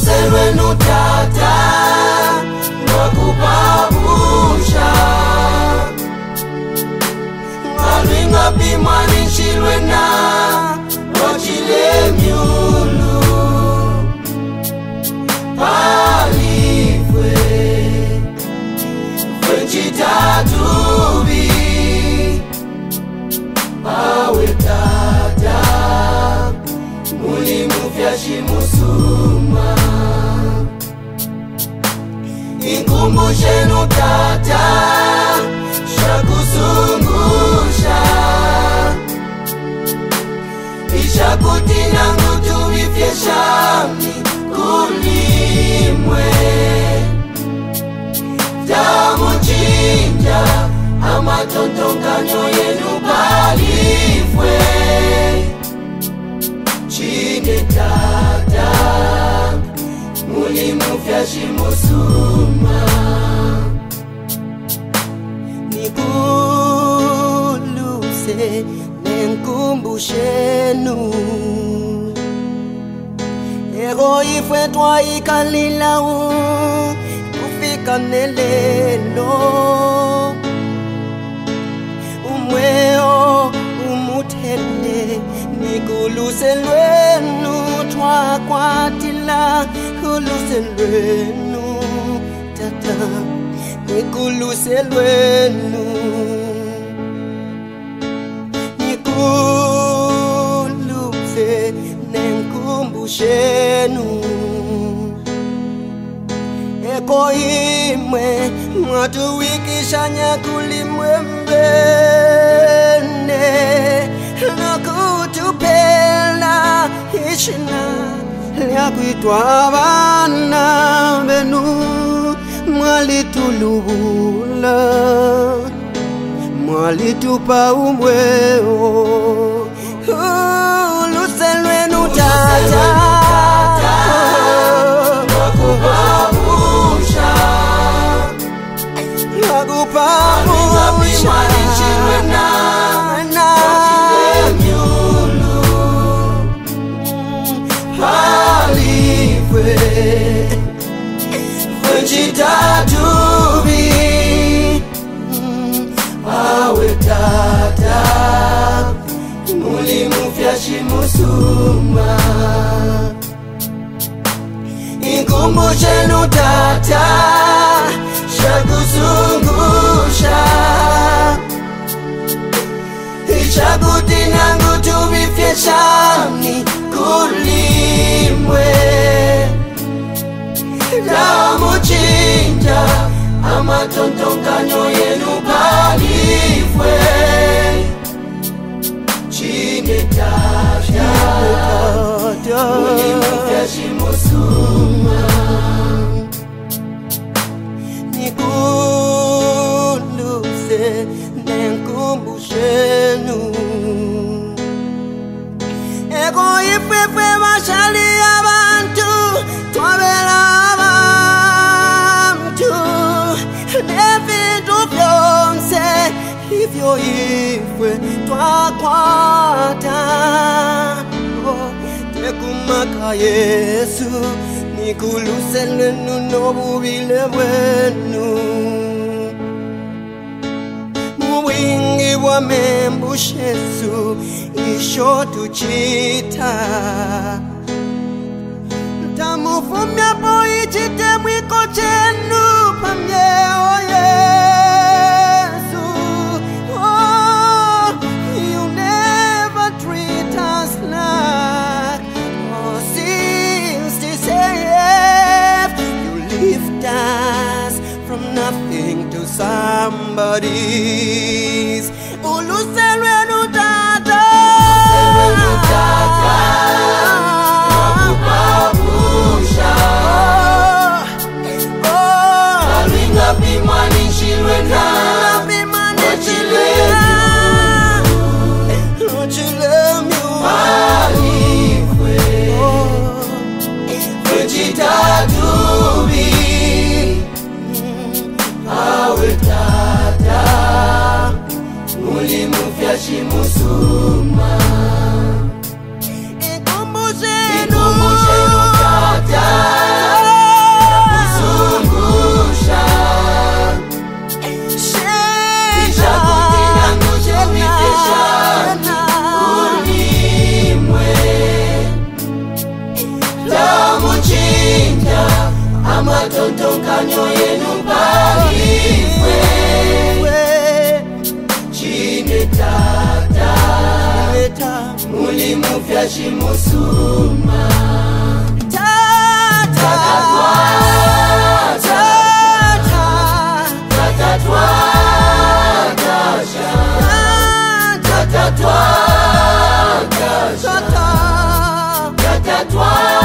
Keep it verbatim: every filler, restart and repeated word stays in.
Luselwenu tata Nakupabusha Alwinga pimani chilwena Ochile miulu Palifwe Fwenchitatubi Awe tata Mulimu vyashi musuma Inkumbushenu tata Shakuzungusha Ishakutina ngutu vifyeshami Kulimwe Damu chinja Amatontonganyo yenu palifwe Chine tata Mulimu vyashi musuma Nikuluse nenkumbushenu Ego ifwe twa ikalilau Kufika nelelo Umweo umutende Nikuluse lwenu twa kwatila Kuluse lwenu tata Nikuluse lwenu Nikuluse nenkumbushenu Eko imwe mwatuwikishanya kulimwembene Nakutupela ishina Liakuitwa abana benu Mwalitulubula Mwalitupa umweo Luselwenu tata Nakupabusha Nakupabusha Palifwe Fwenchitatubi Awe tata Mulimu vyashi musuma Inkumbushenu tata Shakuzungusha Ishakutina ngutu vifyeshami Kulimwe Damu chinja Amatontonganyo yenu palifwe Chine tata Mulimu vyashi musuma Nikuluse nenkumbushenu Ego ifefe mashali abantu Twabela abantu Nevitu vyonse Hivyo ifwe twakwata Tekumaka Yesu Nikuluse lwenu nobubile bwenu Muwingi wa membushesu Isho tuchita Tamufumya po ichite mwiko chenu Pamyeo Yesu Oh, you never treat us like Our sins to save You lift us from nothing to somebody's Uluselwenu tata Uluselwenu tata Nakupabusha Oh Alwinga pimani chilwena Ochile miu Ochile miu Palifwe Fwenchitatubi Awe tata Mulimu vyashi musuma Inkumbushenu tata makanyo yenu palifwe chine tata mulimufya shimusuma tata tata tata twakasha tata twakasha tata twakasha